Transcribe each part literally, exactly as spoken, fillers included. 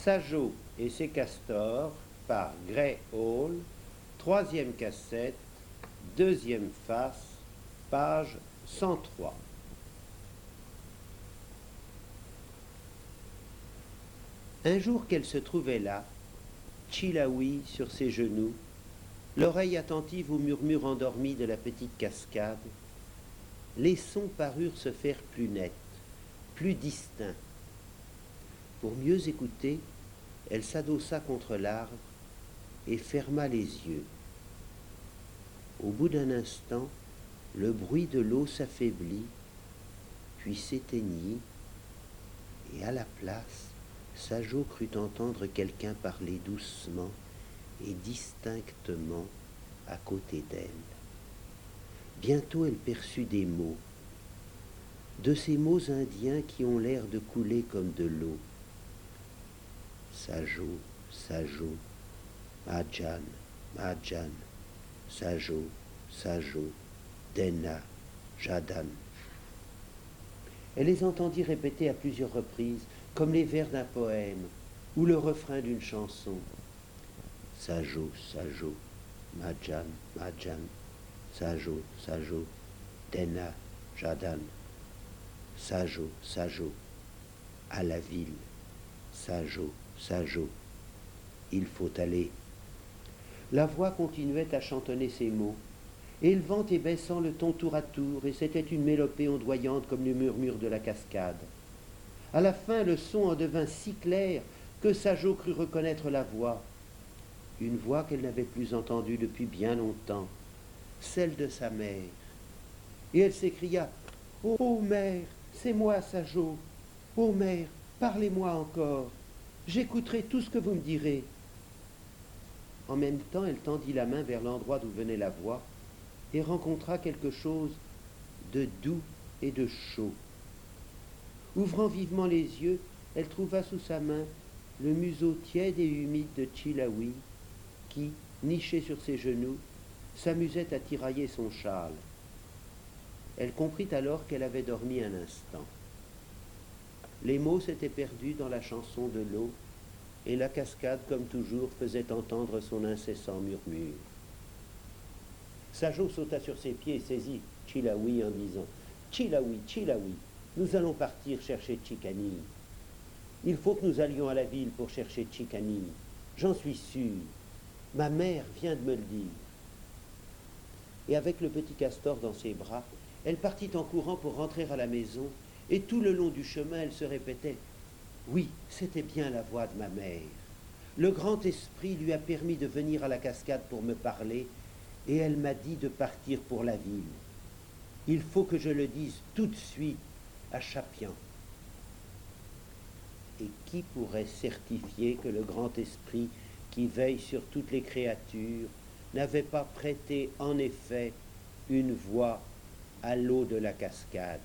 Sajo et ses castors par Gray Hall, troisième cassette, deuxième face, page cent trois. Un jour qu'elle se trouvait là, Chilawi sur ses genoux, l'oreille attentive au murmure endormi de la petite cascade, les sons parurent se faire plus nets, plus distincts. Pour mieux écouter, elle s'adossa contre l'arbre et ferma les yeux. Au bout d'un instant, le bruit de l'eau s'affaiblit, puis s'éteignit, et à la place, Sajo crut entendre quelqu'un parler doucement et distinctement à côté d'elle. Bientôt elle perçut des mots, de ces mots indiens qui ont l'air de couler comme de l'eau. Sajo, Sajo, Majan, Majan, Sajo, Sajo, Dena, Jadan. Elle les entendit répéter à plusieurs reprises, comme les vers d'un poème ou le refrain d'une chanson. Sajo, Sajo, Majan, Majan, Sajo, Sajo, Dena, Jadan. Sajo, Sajo, à la ville. Sajo, Sajo, il faut aller. La voix continuait à chantonner ces mots, élevant et baissant le ton tour à tour, et c'était une mélopée ondoyante comme le murmure de la cascade. À la fin, le son en devint si clair que Sajo crut reconnaître la voix, une voix qu'elle n'avait plus entendue depuis bien longtemps, celle de sa mère. Et elle s'écria « Oh mère, c'est moi Sajo. Oh mère, parlez-moi encore. J'écouterai tout ce que vous me direz. » En même temps, elle tendit la main vers l'endroit d'où venait la voix et rencontra quelque chose de doux et de chaud. Ouvrant vivement les yeux, elle trouva sous sa main le museau tiède et humide de Chilawi qui, niché sur ses genoux, s'amusait à tirailler son châle. Elle comprit alors qu'elle avait dormi un instant. Les mots s'étaient perdus dans la chanson de l'eau et la cascade, comme toujours, faisait entendre son incessant murmure. Sajo sauta sur ses pieds et saisit Chilawi en disant « Chilawi, Chilawi, nous allons partir chercher Chikani. Il faut que nous allions à la ville pour chercher Chikani. J'en suis sûr. Ma mère vient de me le dire. » Et avec le petit castor dans ses bras, elle partit en courant pour rentrer à la maison, et tout le long du chemin, elle se répétait « Oui, c'était bien la voix de ma mère. Le grand esprit lui a permis de venir à la cascade pour me parler, et elle m'a dit de partir pour la ville. Il faut que je le dise tout de suite à Chapian. » Et qui pourrait certifier que le grand esprit qui veille sur toutes les créatures n'avait pas prêté en effet une voix à l'eau de la cascade?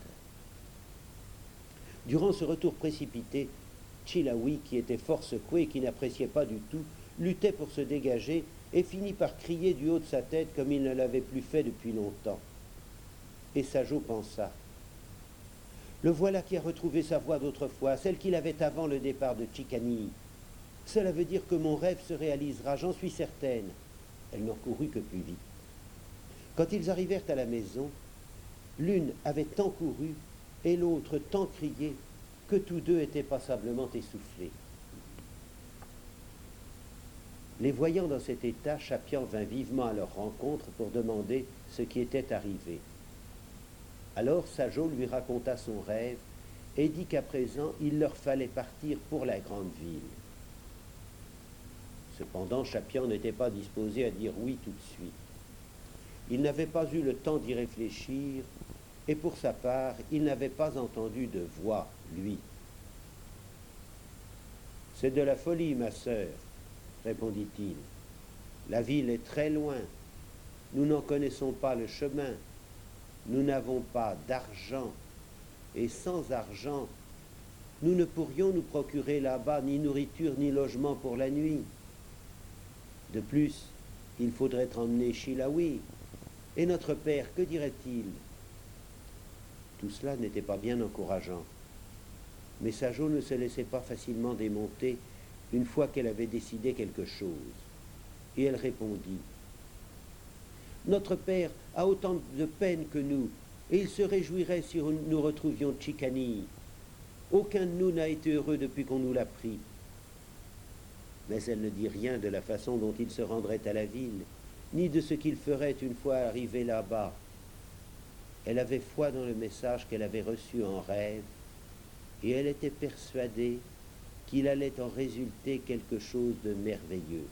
Durant ce retour précipité, Chilawi, qui était fort secoué et qui n'appréciait pas du tout, luttait pour se dégager et finit par crier du haut de sa tête comme il ne l'avait plus fait depuis longtemps. Et Sajo pensa « Le voilà qui a retrouvé sa voix d'autrefois, celle qu'il avait avant le départ de Chikani. Cela veut dire que mon rêve se réalisera, j'en suis certaine. » Elle n'en courut que plus vite. Quand ils arrivèrent à la maison, l'une avait tant couru et l'autre tant crié que tous deux étaient passablement essoufflés. Les voyant dans cet état, Chapian vint vivement à leur rencontre pour demander ce qui était arrivé. Alors Sajo lui raconta son rêve et dit qu'à présent il leur fallait partir pour la grande ville. Cependant, Chapian n'était pas disposé à dire oui tout de suite. Il n'avait pas eu le temps d'y réfléchir, et pour sa part, il n'avait pas entendu de voix, lui. « C'est de la folie, ma sœur, » répondit-il. « La ville est très loin. Nous n'en connaissons pas le chemin. Nous n'avons pas d'argent. Et sans argent, nous ne pourrions nous procurer là-bas ni nourriture ni logement pour la nuit. De plus, il faudrait emmener Chilawi. Et notre père, que dirait-il » Tout cela n'était pas bien encourageant. Mais Sajo ne se laissait pas facilement démonter une fois qu'elle avait décidé quelque chose. Et elle répondit, « Notre père a autant de peine que nous, et il se réjouirait si nous retrouvions Chicani. Aucun de nous n'a été heureux depuis qu'on nous l'a pris. » Mais elle ne dit rien de la façon dont il se rendrait à la ville, ni de ce qu'il ferait une fois arrivé là-bas. Elle avait foi dans le message qu'elle avait reçu en rêve, et elle était persuadée qu'il allait en résulter quelque chose de merveilleux.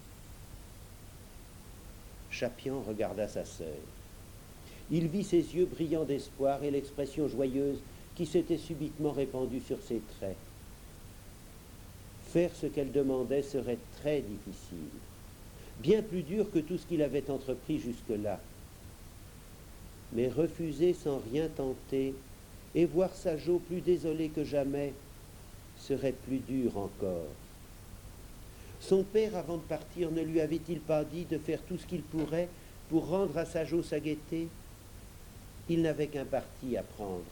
Chapian regarda sa sœur. Il vit ses yeux brillants d'espoir et l'expression joyeuse qui s'était subitement répandue sur ses traits. Faire ce qu'elle demandait serait très difficile, bien plus dur que tout ce qu'il avait entrepris jusque-là. Mais refuser sans rien tenter et voir Sajo plus désolé que jamais serait plus dur encore. Son père, avant de partir, ne lui avait-il pas dit de faire tout ce qu'il pourrait pour rendre à Sajo sa gaieté? Il n'avait qu'un parti à prendre.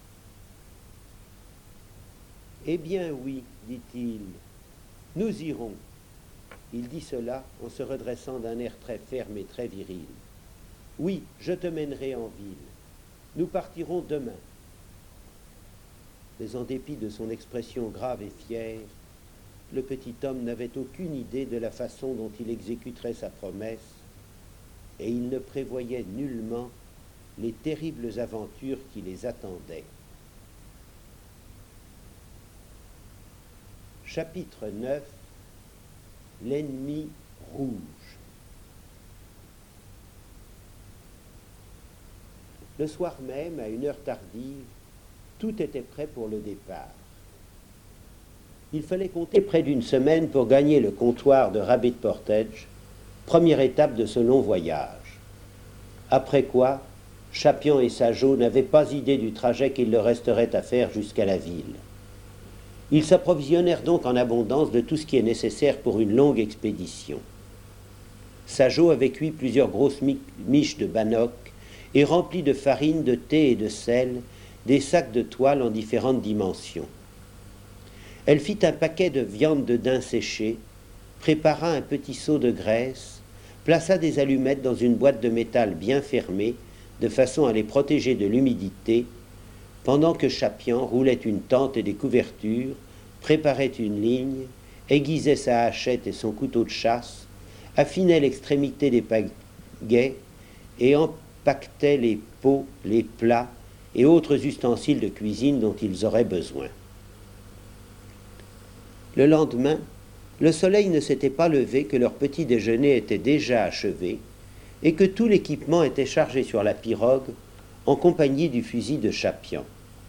« Eh bien oui, dit-il, nous irons. » Il dit cela en se redressant d'un air très ferme et très viril. « Oui, je te mènerai en ville. Nous partirons demain. » Mais en dépit de son expression grave et fière, le petit homme n'avait aucune idée de la façon dont il exécuterait sa promesse, et il ne prévoyait nullement les terribles aventures qui les attendaient. Chapitre neuf. L'ennemi rouge. Le soir même, à une heure tardive, tout était prêt pour le départ. Il fallait compter près d'une semaine pour gagner le comptoir de Rabbit Portage, première étape de ce long voyage. Après quoi, Chapian et Sajo n'avaient pas idée du trajet qu'il leur resterait à faire jusqu'à la ville. Ils s'approvisionnèrent donc en abondance de tout ce qui est nécessaire pour une longue expédition. Sajo avait cuit plusieurs grosses miches de bannock et rempli de farine, de thé et de sel des sacs de toile en différentes dimensions. Elle fit un paquet de viande de daim séchée, prépara un petit seau de graisse, plaça des allumettes dans une boîte de métal bien fermée, de façon à les protéger de l'humidité, pendant que Chapian roulait une tente et des couvertures, préparait une ligne, aiguisait sa hachette et son couteau de chasse, affinait l'extrémité des pagaies et empaquetait les pots, les plats et autres ustensiles de cuisine dont ils auraient besoin. Le lendemain, le soleil ne s'était pas levé que leur petit déjeuner était déjà achevé et que tout l'équipement était chargé sur la pirogue en compagnie du fusil de Chapian.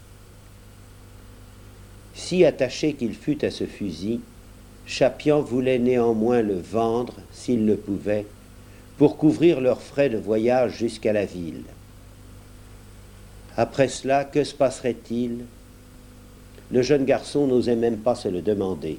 Si attaché qu'il fût à ce fusil, Chapian voulait néanmoins le vendre, s'il le pouvait, pour couvrir leurs frais de voyage jusqu'à la ville. Après cela, que se passerait-il? Le jeune garçon n'osait même pas se le demander.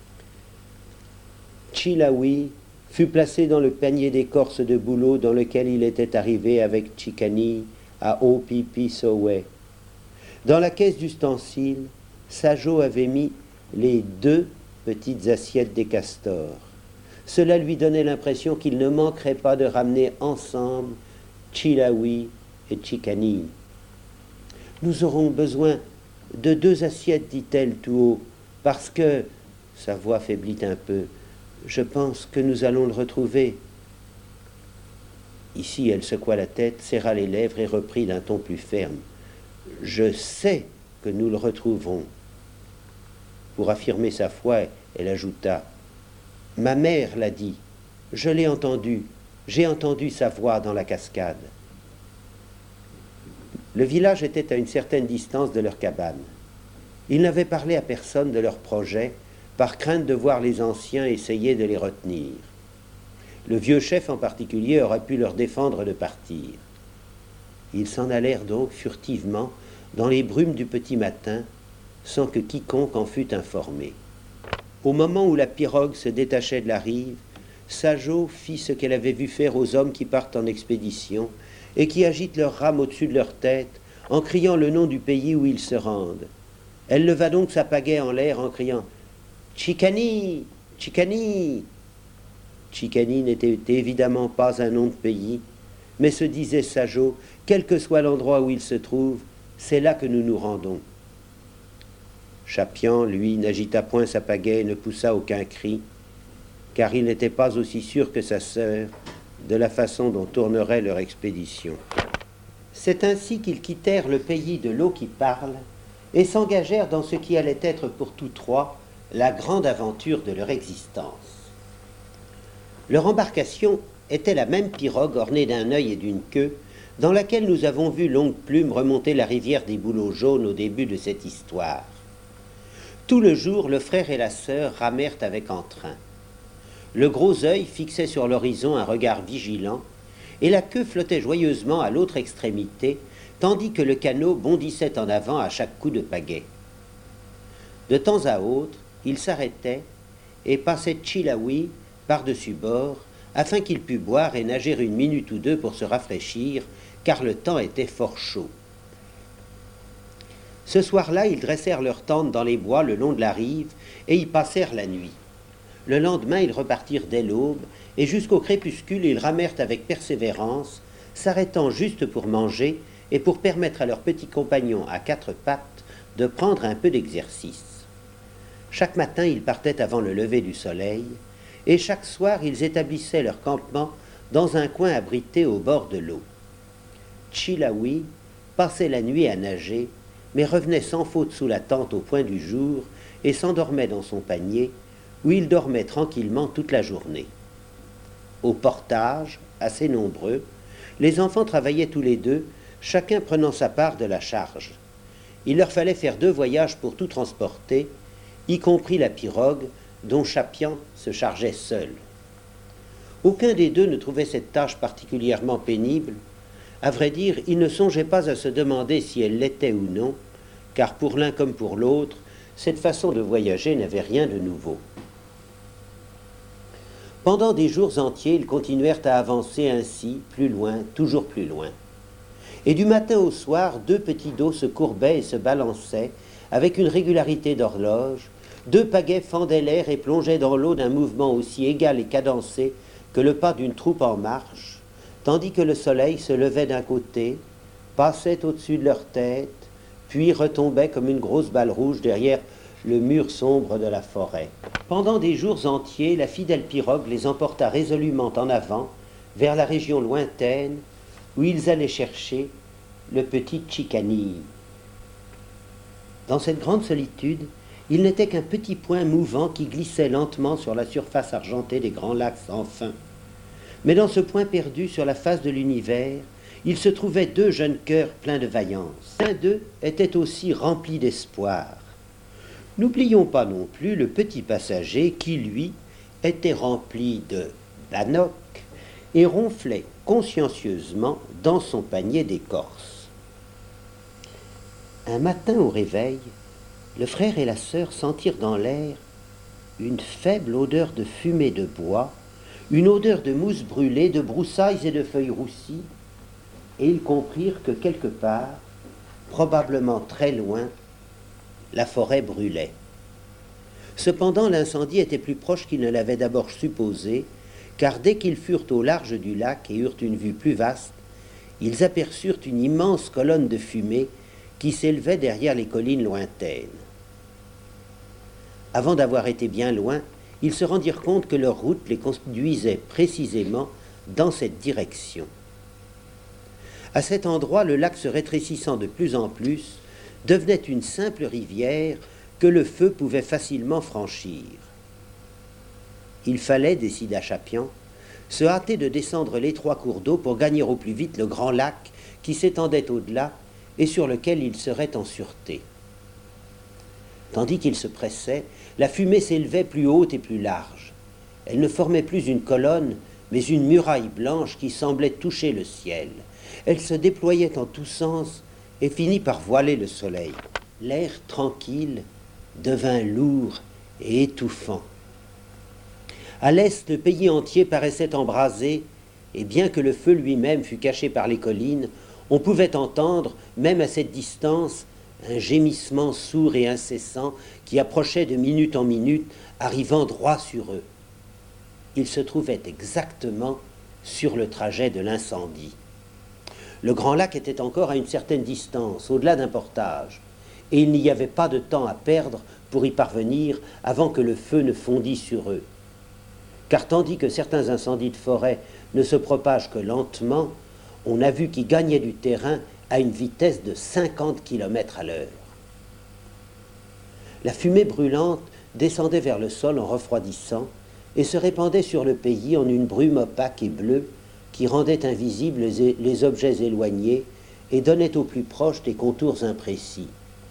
Chilawi fut placé dans le panier d'écorce de bouleau dans lequel il était arrivé avec Chicani à Opipisowe. Dans la caisse d'ustensiles, Sajo avait mis les deux petites assiettes des castors. Cela lui donnait l'impression qu'il ne manquerait pas de ramener ensemble Chilawi et Chicani. « Nous aurons besoin de deux assiettes, dit-elle tout haut, parce que, sa voix faiblit un peu, je pense que nous allons le retrouver. » Ici, elle secoua la tête, serra les lèvres et reprit d'un ton plus ferme. « Je sais que nous le retrouverons. » Pour affirmer sa foi, elle ajouta « Ma mère l'a dit, je l'ai entendu, j'ai entendu sa voix dans la cascade. » Le village était à une certaine distance de leur cabane. Ils n'avaient parlé à personne de leur projet, par crainte de voir les anciens essayer de les retenir. Le vieux chef en particulier aurait pu leur défendre de partir. Ils s'en allèrent donc furtivement dans les brumes du petit matin, sans que quiconque en fût informé. Au moment où la pirogue se détachait de la rive, Sajo fit ce qu'elle avait vu faire aux hommes qui partent en expédition et qui agitent leurs rames au-dessus de leur tête en criant le nom du pays où ils se rendent. Elle leva donc sa pagaie en l'air en criant « Chicani, Chicani. Chicani n'était évidemment pas un nom de pays, mais se disait Sajo, quel que soit l'endroit où il se trouve, c'est là que nous nous rendons. Chapian, lui, n'agita point sa pagaie et ne poussa aucun cri, car il n'était pas aussi sûr que sa sœur de la façon dont tournerait leur expédition. C'est ainsi qu'ils quittèrent le pays de l'eau qui parle et s'engagèrent dans ce qui allait être pour tous trois la grande aventure de leur existence. Leur embarcation était la même pirogue ornée d'un œil et d'une queue dans laquelle nous avons vu Longue Plume remonter la rivière des Bouleaux jaunes au début de cette histoire. Tout le jour, le frère et la sœur ramèrent avec entrain. Le gros œil fixait sur l'horizon un regard vigilant, et la queue flottait joyeusement à l'autre extrémité, tandis que le canot bondissait en avant à chaque coup de pagaie. De temps à autre, il s'arrêtait et passait Chilawi par-dessus bord, afin qu'il pût boire et nager une minute ou deux pour se rafraîchir, car le temps était fort chaud. Ce soir-là, ils dressèrent leur tente dans les bois le long de la rive et y passèrent la nuit. Le lendemain, ils repartirent dès l'aube, et jusqu'au crépuscule, ils ramèrent avec persévérance, s'arrêtant juste pour manger et pour permettre à leurs petits compagnons à quatre pattes de prendre un peu d'exercice. Chaque matin, ils partaient avant le lever du soleil, et chaque soir, ils établissaient leur campement dans un coin abrité au bord de l'eau. Chilawi passait la nuit à nager, mais revenait sans faute sous la tente au point du jour et s'endormait dans son panier, où il dormait tranquillement toute la journée. Au portage, assez nombreux, les enfants travaillaient tous les deux, chacun prenant sa part de la charge. Il leur fallait faire deux voyages pour tout transporter, y compris la pirogue, dont Chapian se chargeait seul. Aucun des deux ne trouvait cette tâche particulièrement pénible. À vrai dire, il ne songeait pas à se demander si elle l'était ou non, car pour l'un comme pour l'autre, cette façon de voyager n'avait rien de nouveau. Pendant des jours entiers, ils continuèrent à avancer ainsi, plus loin, toujours plus loin. Et du matin au soir, deux petits dos se courbaient et se balançaient, avec une régularité d'horloge. Deux pagaies fendaient l'air et plongeaient dans l'eau d'un mouvement aussi égal et cadencé que le pas d'une troupe en marche, tandis que le soleil se levait d'un côté, passait au-dessus de leur tête, puis retombait comme une grosse balle rouge derrière le mur sombre de la forêt. Pendant des jours entiers, la fidèle pirogue les emporta résolument en avant, vers la région lointaine, où ils allaient chercher le petit Chicani. Dans cette grande solitude, il n'était qu'un petit point mouvant qui glissait lentement sur la surface argentée des grands lacs sans fin. Mais dans ce point perdu sur la face de l'univers, il se trouvait deux jeunes cœurs pleins de vaillance. L'un d'eux était aussi rempli d'espoir. N'oublions pas non plus le petit passager qui, lui, était rempli de bannock et ronflait consciencieusement dans son panier d'écorce. Un matin au réveil, le frère et la sœur sentirent dans l'air une faible odeur de fumée de bois, une odeur de mousse brûlée, de broussailles et de feuilles roussies, et ils comprirent que quelque part, probablement très loin, la forêt brûlait. Cependant, l'incendie était plus proche qu'ils ne l'avaient d'abord supposé, car dès qu'ils furent au large du lac et eurent une vue plus vaste, ils aperçurent une immense colonne de fumée qui s'élevait derrière les collines lointaines. Avant d'avoir été bien loin, ils se rendirent compte que leur route les conduisait précisément dans cette direction. À cet endroit, le lac se rétrécissant de plus en plus, devenait une simple rivière que le feu pouvait facilement franchir. Il fallait, décida Chapian, se hâter de descendre l'étroit cours d'eau pour gagner au plus vite le grand lac qui s'étendait au-delà et sur lequel il serait en sûreté. Tandis qu'il se pressait, la fumée s'élevait plus haute et plus large. Elle ne formait plus une colonne, mais une muraille blanche qui semblait toucher le ciel. Elle se déployait en tous sens et finit par voiler le soleil. L'air tranquille devint lourd et étouffant. À l'est, le pays entier paraissait embrasé, et bien que le feu lui-même fût caché par les collines, on pouvait entendre, même à cette distance, un gémissement sourd et incessant qui approchait de minute en minute, arrivant droit sur eux. Ils se trouvaient exactement sur le trajet de l'incendie. Le Grand Lac était encore à une certaine distance, au-delà d'un portage, et il n'y avait pas de temps à perdre pour y parvenir avant que le feu ne fondît sur eux. Car tandis que certains incendies de forêt ne se propagent que lentement, on a vu qu'ils gagnaient du terrain à une vitesse de cinquante kilomètres à l'heure. La fumée brûlante descendait vers le sol en refroidissant et se répandait sur le pays en une brume opaque et bleue qui rendait invisibles les, les objets éloignés et donnait aux plus proches des contours imprécis.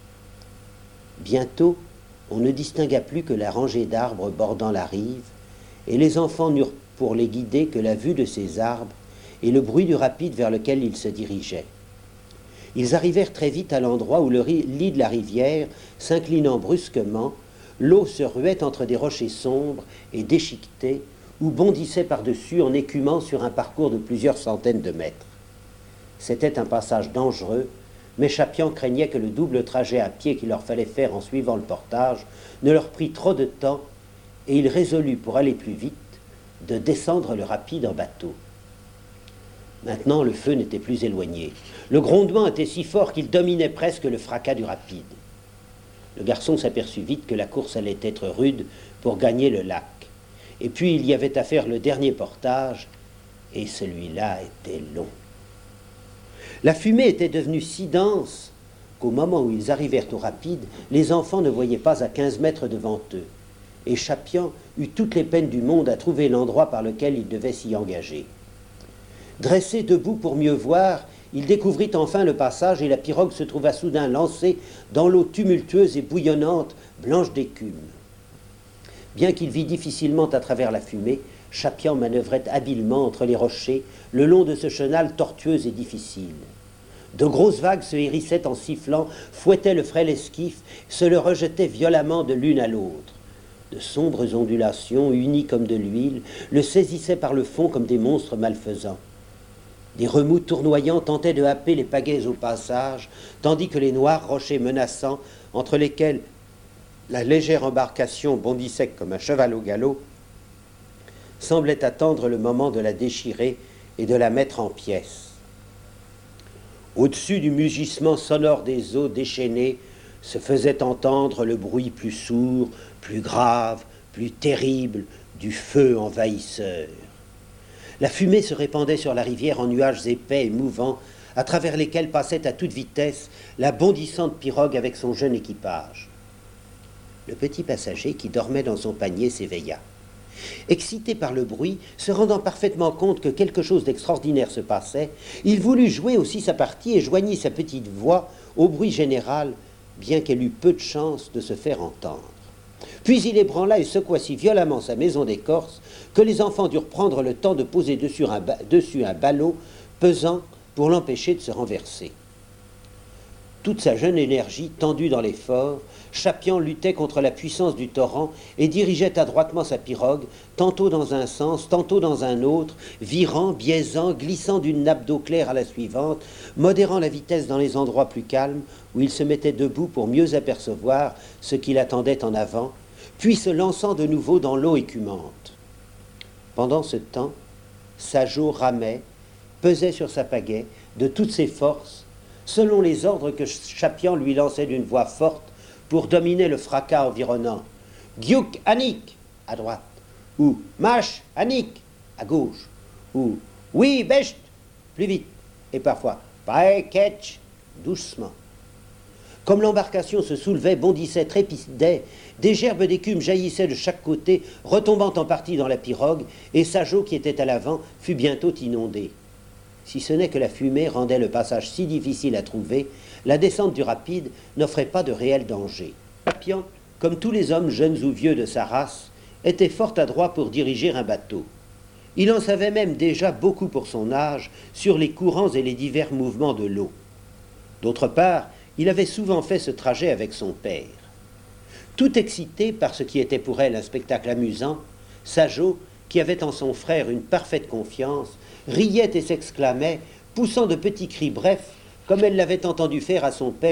Bientôt, on ne distingua plus que la rangée d'arbres bordant la rive, et les enfants n'eurent pour les guider que la vue de ces arbres et le bruit du rapide vers lequel ils se dirigeaient. Ils arrivèrent très vite à l'endroit où le lit de la rivière, s'inclinant brusquement, l'eau se ruait entre des rochers sombres et déchiquetés, ou bondissait par-dessus en écumant sur un parcours de plusieurs centaines de mètres. C'était un passage dangereux, mais Chapian craignait que le double trajet à pied qu'il leur fallait faire en suivant le portage ne leur prît trop de temps, et il résolut, pour aller plus vite, de descendre le rapide en bateau. Maintenant, le feu n'était plus éloigné. Le grondement était si fort qu'il dominait presque le fracas du rapide. Le garçon s'aperçut vite que la course allait être rude pour gagner le lac. Et puis il y avait à faire le dernier portage, et celui-là était long. La fumée était devenue si dense qu'au moment où ils arrivèrent au rapide, les enfants ne voyaient pas à quinze mètres devant eux, et Chapian eut toutes les peines du monde à trouver l'endroit par lequel il devait s'y engager. Dressé debout pour mieux voir, il découvrit enfin le passage et la pirogue se trouva soudain lancée dans l'eau tumultueuse et bouillonnante, blanche d'écume. Bien qu'il vît difficilement à travers la fumée, Chapian manœuvrait habilement entre les rochers, le long de ce chenal tortueux et difficile. De grosses vagues se hérissaient en sifflant, fouettaient le frêle esquif, se le rejetaient violemment de l'une à l'autre. De sombres ondulations, unies comme de l'huile, le saisissaient par le fond comme des monstres malfaisants. Des remous tournoyants tentaient de happer les pagaies au passage, tandis que les noirs rochers menaçants, entre lesquels la légère embarcation bondissait comme un cheval au galop, semblaient attendre le moment de la déchirer et de la mettre en pièces. Au-dessus du mugissement sonore des eaux déchaînées se faisait entendre le bruit plus sourd, plus grave, plus terrible du feu envahisseur. La fumée se répandait sur la rivière en nuages épais et mouvants, à travers lesquels passait à toute vitesse la bondissante pirogue avec son jeune équipage. Le petit passager qui dormait dans son panier s'éveilla. Excité par le bruit, se rendant parfaitement compte que quelque chose d'extraordinaire se passait, il voulut jouer aussi sa partie et joignit sa petite voix au bruit général, bien qu'elle eût peu de chance de se faire entendre. Puis il ébranla et secoua si violemment sa maison d'écorce que les enfants durent prendre le temps de poser dessus un, ba- dessus un ballot pesant pour l'empêcher de se renverser. Toute sa jeune énergie, tendue dans l'effort, Chapian luttait contre la puissance du torrent et dirigeait adroitement sa pirogue, tantôt dans un sens, tantôt dans un autre, virant, biaisant, glissant d'une nappe d'eau claire à la suivante, modérant la vitesse dans les endroits plus calmes où il se mettait debout pour mieux apercevoir ce qui l'attendait en avant, puis se lançant de nouveau dans l'eau écumante. Pendant ce temps, Sajo ramait, pesait sur sa pagaie de toutes ses forces, selon les ordres que Chapian lui lançait d'une voix forte pour dominer le fracas environnant. « Gyuk Anik » à droite, ou « Mash Anik » à gauche, ou « Oui, Besht » plus vite, et parfois « Pae Ketch » doucement. Comme l'embarcation se soulevait, bondissait, trépidait, des gerbes d'écume jaillissaient de chaque côté, retombant en partie dans la pirogue, et Sajo, qui était à l'avant, fut bientôt inondé. Si ce n'est que la fumée rendait le passage si difficile à trouver, la descente du rapide n'offrait pas de réel danger. Chapian, comme tous les hommes jeunes ou vieux de sa race, était fort adroit pour diriger un bateau. Il en savait même déjà beaucoup pour son âge sur les courants et les divers mouvements de l'eau. D'autre part, il avait souvent fait ce trajet avec son père. Tout excité par ce qui était pour elle un spectacle amusant, Sajo, qui avait en son frère une parfaite confiance, riait et s'exclamait, poussant de petits cris brefs, comme elle l'avait entendu faire à son père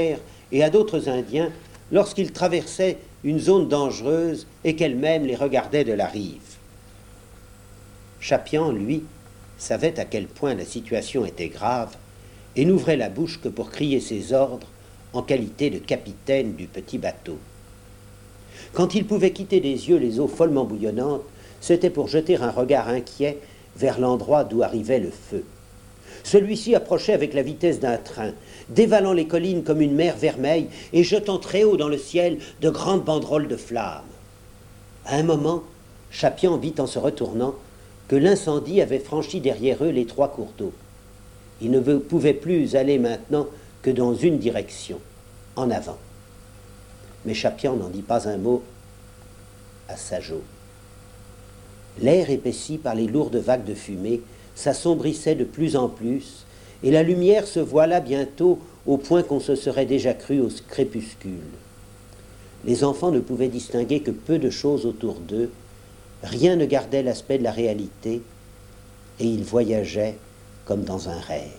et à d'autres Indiens lorsqu'ils traversaient une zone dangereuse et qu'elles-mêmes les regardaient de la rive. Chapian, lui, savait à quel point la situation était grave et n'ouvrait la bouche que pour crier ses ordres en qualité de capitaine du petit bateau. Quand il pouvait quitter des yeux les eaux follement bouillonnantes, c'était pour jeter un regard inquiet vers l'endroit d'où arrivait le feu. Celui-ci approchait avec la vitesse d'un train, dévalant les collines comme une mer vermeille et jetant très haut dans le ciel de grandes banderoles de flammes. À un moment, Chapian vit en se retournant que l'incendie avait franchi derrière eux les trois cours d'eau. Ils ne pouvaient plus aller maintenant que dans une direction, en avant. Mais Chapian n'en dit pas un mot à Sajo. L'air épaissi par les lourdes vagues de fumée s'assombrissait de plus en plus, et la lumière se voila bientôt au point qu'on se serait déjà cru au crépuscule. Les enfants ne pouvaient distinguer que peu de choses autour d'eux, rien ne gardait l'aspect de la réalité, et ils voyageaient comme dans un rêve.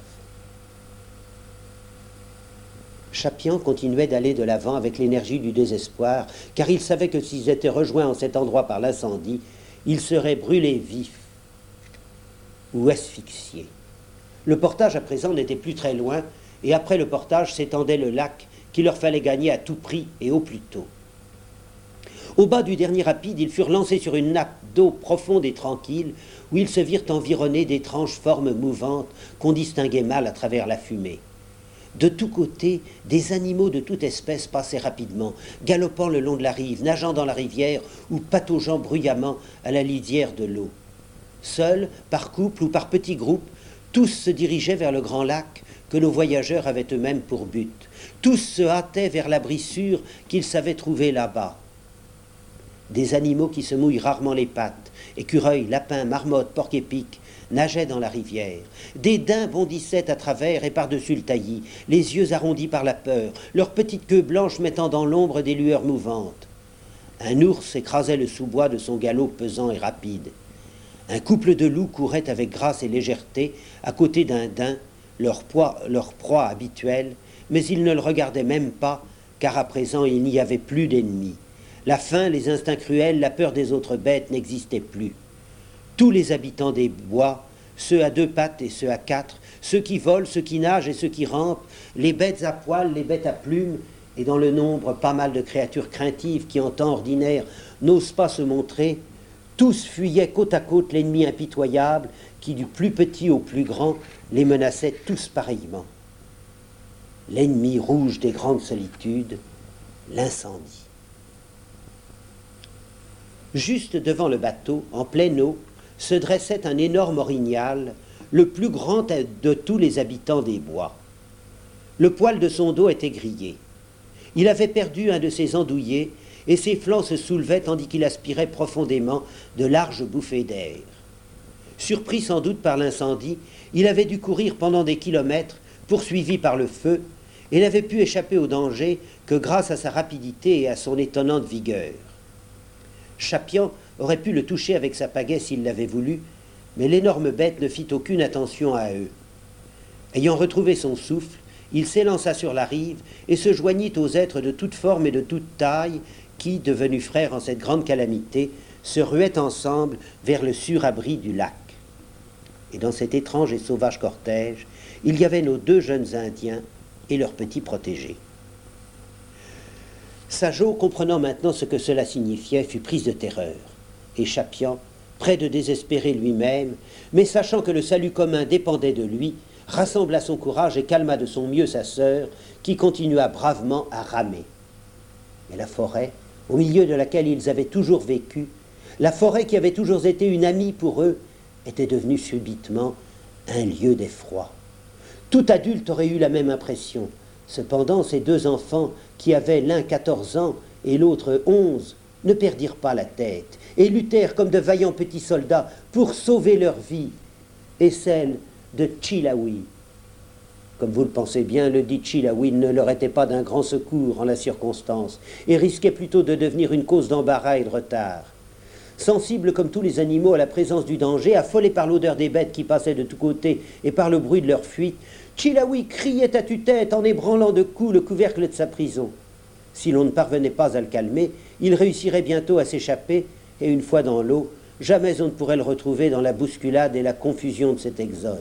Chapian continuait d'aller de l'avant avec l'énergie du désespoir, car il savait que s'ils étaient rejoints en cet endroit par l'incendie, ils seraient brûlés vifs ou asphyxiés. Le portage à présent n'était plus très loin, et après le portage s'étendait le lac qu'il leur fallait gagner à tout prix et au plus tôt. Au bas du dernier rapide, ils furent lancés sur une nappe d'eau profonde et tranquille, où ils se virent environnés d'étranges formes mouvantes qu'on distinguait mal à travers la fumée. De tous côtés, des animaux de toute espèce passaient rapidement, galopant le long de la rive, nageant dans la rivière ou pataugeant bruyamment à la lisière de l'eau. Seuls, par couple ou par petits groupes, tous se dirigeaient vers le grand lac que nos voyageurs avaient eux-mêmes pour but. Tous se hâtaient vers l'abri sûr qu'ils savaient trouver là-bas. Des animaux qui se mouillent rarement les pattes, écureuils, lapins, marmottes, porcs-épics, nageaient dans la rivière. Des daims bondissaient à travers et par-dessus le taillis, les yeux arrondis par la peur, leurs petites queues blanches mettant dans l'ombre des lueurs mouvantes. Un ours écrasait le sous-bois de son galop pesant et rapide. Un couple de loups courait avec grâce et légèreté à côté d'un daim, leur, poids, leur proie habituelle, mais ils ne le regardaient même pas, car à présent il n'y avait plus d'ennemis. La faim, les instincts cruels, la peur des autres bêtes n'existaient plus. Tous les habitants des bois, ceux à deux pattes et ceux à quatre, ceux qui volent, ceux qui nagent et ceux qui rampent, les bêtes à poils, les bêtes à plumes, et dans le nombre pas mal de créatures craintives qui en temps ordinaire n'osent pas se montrer, tous fuyaient côte à côte l'ennemi impitoyable qui, du plus petit au plus grand, les menaçait tous pareillement. L'ennemi rouge des grandes solitudes, l'incendie. Juste devant le bateau, en pleine eau, se dressait un énorme orignal, le plus grand de tous les habitants des bois. Le poil de son dos était grillé. Il avait perdu un de ses andouillés, et ses flancs se soulevaient tandis qu'il aspirait profondément de larges bouffées d'air. Surpris sans doute par l'incendie, il avait dû courir pendant des kilomètres, poursuivi par le feu, et n'avait pu échapper au danger que grâce à sa rapidité et à son étonnante vigueur. Chapian aurait pu le toucher avec sa pagaie s'il l'avait voulu, mais l'énorme bête ne fit aucune attention à eux. Ayant retrouvé son souffle, il s'élança sur la rive et se joignit aux êtres de toute forme et de toute taille qui, devenus frères en cette grande calamité, se ruaient ensemble vers le sûr abri du lac. Et dans cet étrange et sauvage cortège, il y avait nos deux jeunes Indiens et leurs petits protégés. Sajo, comprenant maintenant ce que cela signifiait, fut prise de terreur, et Chapian, près de désespérer lui-même, mais sachant que le salut commun dépendait de lui, rassembla son courage et calma de son mieux sa sœur, qui continua bravement à ramer. Mais la forêt, au milieu de laquelle ils avaient toujours vécu, la forêt qui avait toujours été une amie pour eux, était devenue subitement un lieu d'effroi. Tout adulte aurait eu la même impression. Cependant, ces deux enfants, qui avaient l'un quatorze ans et l'autre onze, ne perdirent pas la tête et luttèrent comme de vaillants petits soldats pour sauver leur vie et celle de Chilawi. Comme vous le pensez bien, le dit Chilawi ne leur était pas d'un grand secours en la circonstance et risquait plutôt de devenir une cause d'embarras et de retard. Sensibles comme tous les animaux à la présence du danger, affolés par l'odeur des bêtes qui passaient de tous côtés et par le bruit de leur fuite, Chilaoui criait à tue-tête en ébranlant de coups le couvercle de sa prison. Si l'on ne parvenait pas à le calmer, il réussirait bientôt à s'échapper, et une fois dans l'eau, jamais on ne pourrait le retrouver dans la bousculade et la confusion de cet exode.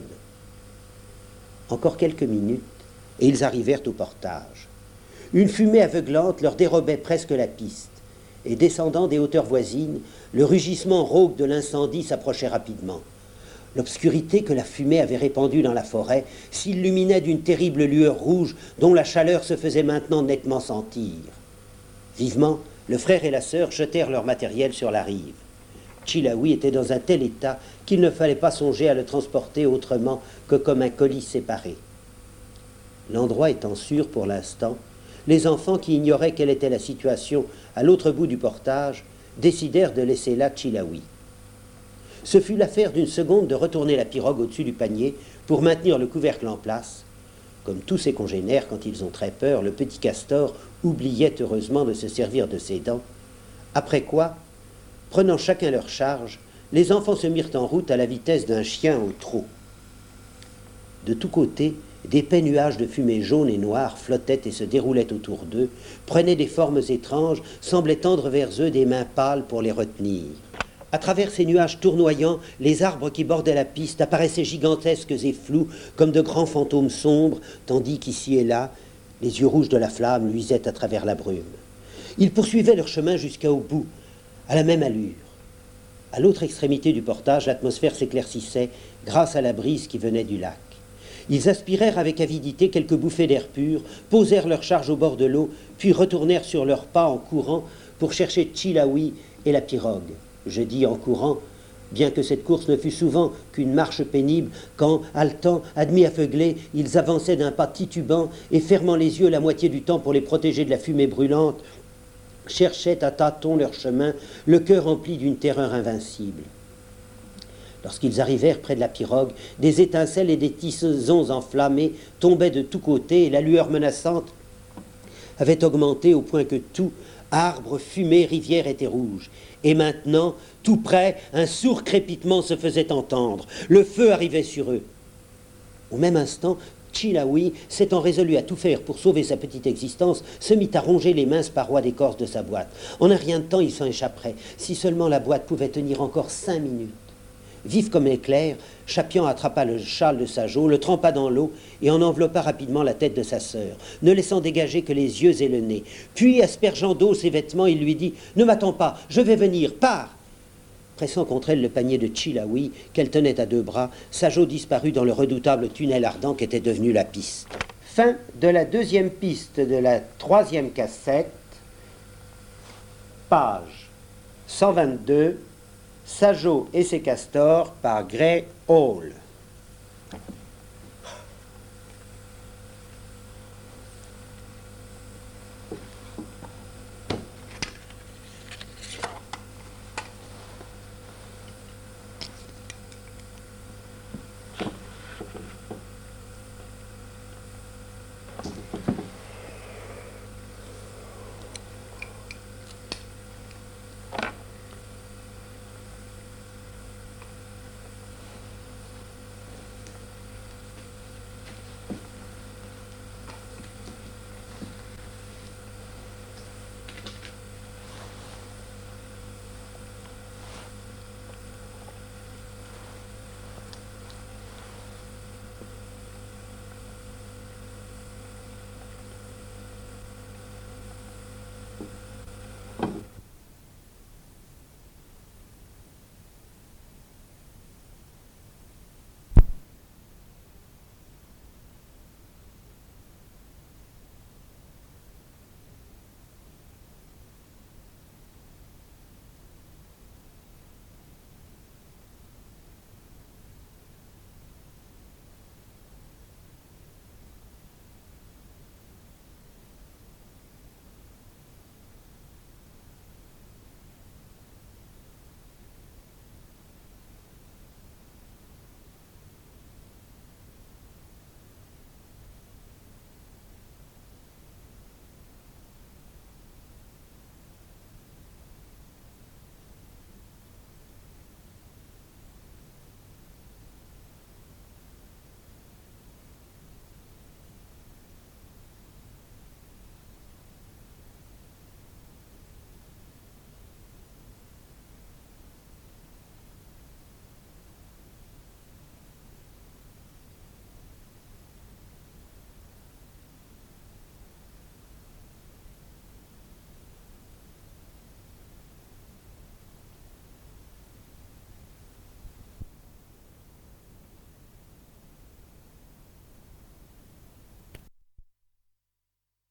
Encore quelques minutes, et ils arrivèrent au portage. Une fumée aveuglante leur dérobait presque la piste, et descendant des hauteurs voisines, le rugissement rauque de l'incendie s'approchait rapidement. L'obscurité que la fumée avait répandue dans la forêt s'illuminait d'une terrible lueur rouge dont la chaleur se faisait maintenant nettement sentir. Vivement, le frère et la sœur jetèrent leur matériel sur la rive. Chilaoui était dans un tel état qu'il ne fallait pas songer à le transporter autrement que comme un colis séparé. L'endroit étant sûr pour l'instant, les enfants qui ignoraient quelle était la situation à l'autre bout du portage décidèrent de laisser là Chilaoui. Ce fut l'affaire d'une seconde de retourner la pirogue au-dessus du panier pour maintenir le couvercle en place. Comme tous ses congénères, quand ils ont très peur, le petit castor oubliait heureusement de se servir de ses dents. Après quoi, prenant chacun leur charge, les enfants se mirent en route à la vitesse d'un chien au trot. De tous côtés, d'épais nuages de fumée jaune et noire flottaient et se déroulaient autour d'eux, prenaient des formes étranges, semblaient tendre vers eux des mains pâles pour les retenir. À travers ces nuages tournoyants, les arbres qui bordaient la piste apparaissaient gigantesques et flous, comme de grands fantômes sombres, tandis qu'ici et là, les yeux rouges de la flamme luisaient à travers la brume. Ils poursuivaient leur chemin jusqu'au bout, à la même allure. À l'autre extrémité du portage, l'atmosphère s'éclaircissait grâce à la brise qui venait du lac. Ils aspirèrent avec avidité quelques bouffées d'air pur, posèrent leur charge au bord de l'eau, puis retournèrent sur leurs pas en courant pour chercher Chilaoui et la pirogue. Je dis en courant, bien que cette course ne fût souvent qu'une marche pénible, quand, haletants, à demi aveuglés, ils avançaient d'un pas titubant et fermant les yeux la moitié du temps pour les protéger de la fumée brûlante, cherchaient à tâtons leur chemin, le cœur empli d'une terreur invincible. Lorsqu'ils arrivèrent près de la pirogue, des étincelles et des tisons enflammés tombaient de tous côtés et la lueur menaçante avait augmenté au point que tout, arbres, fumée, rivière étaient rouges. Et maintenant, tout près, un sourd crépitement se faisait entendre. Le feu arrivait sur eux. Au même instant, Chilaoui, s'étant résolu à tout faire pour sauver sa petite existence, se mit à ronger les minces parois d'écorce de sa boîte. En un rien de temps, il s'en échapperait, si seulement la boîte pouvait tenir encore cinq minutes. Vif comme éclair, Chapian attrapa le châle de Sajo, le trempa dans l'eau et en enveloppa rapidement la tête de sa sœur, ne laissant dégager que les yeux et le nez. Puis, aspergeant d'eau ses vêtements, il lui dit « Ne m'attends pas, je vais venir, pars !» Pressant contre elle le panier de Chilaoui, qu'elle tenait à deux bras, Sajo disparut dans le redoutable tunnel ardent qu'était devenu la piste. Fin de la deuxième piste de la troisième cassette, page cent vingt-deux, Sajo et ses castors par Gray Hall.